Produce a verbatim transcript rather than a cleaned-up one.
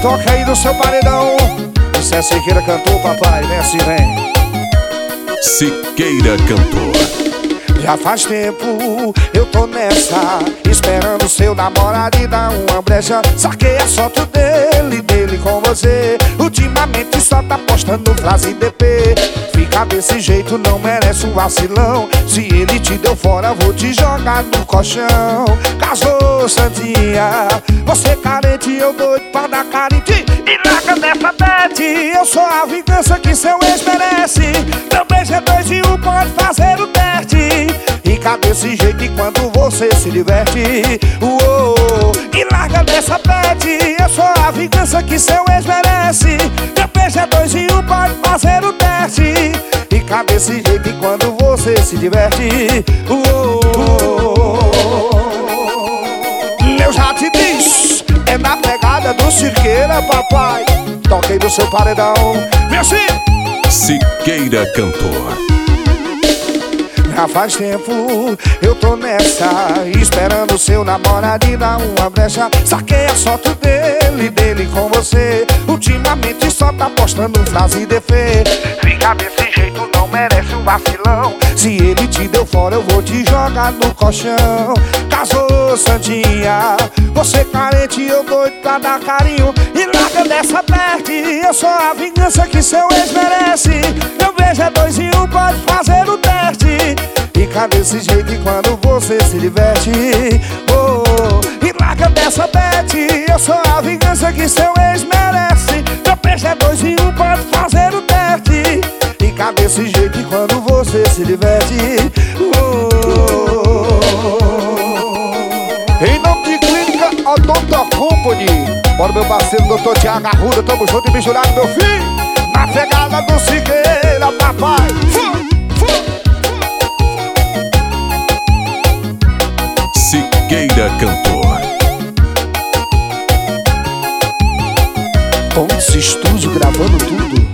toca aí no seu paredão. Isso é Siqueira Cantor, papai, vem assim, vem. Siqueira Cantor. Já faz tempo eu tô nessa, esperando seu namorado e dar uma brecha. Saquei a foto dele, dele com você. Ultimamente só tá postando frase D P. Fica desse jeito, não merece um vacilão. Se ele te deu fora, vou te jogar no colchão. Casou, Santinha, você carente, eu doido pra dar carente. E larga dessa bete, eu sou a vingança que seu ex merece. Meu beijo é dois e um, pode fazer o teste. Fica desse jeito e quando você se diverte, uou, e larga dessa pet. Eu sou a vingança que seu ex merece. Meu beijo é dois e um, pode fazer o teste. Fica desse jeito e quando você se diverte, uou. Eu já te disse, é na pegada do Siqueira, papai. Toquei no seu paredão, vem assim. Siqueira Cantor. Já faz tempo eu tô nessa, esperando seu namorado e dar uma brecha. Saquei a foto dele, dele com você. Ultimamente só tá postando frase de fé. Fica desse jeito, não merece um vacilão. Se ele te deu fora, eu vou te jogar no colchão. Casou, Santinha, você carente, eu doido pra dar carinho. E larga dessa peste, eu sou a vingança que seu ex merece. Meu beijo é dois e um, pode fazer o teste. Fica desse jeito e quando você se diverte, oh, oh. E larga dessa bete, eu sou a vingança que seu ex merece. Meu beijo é dois e um, pode fazer o teste. Fica desse jeito e quando você se diverte, oh, oh. Em nome de Clínica Odonto Company, bora meu parceiro doutor Tiago Arruda, tamo junto e misturado, meu filho. Na pegada do Siqueira, papai. Siqueira Cantor. Pontos Estúdio gravando tudo.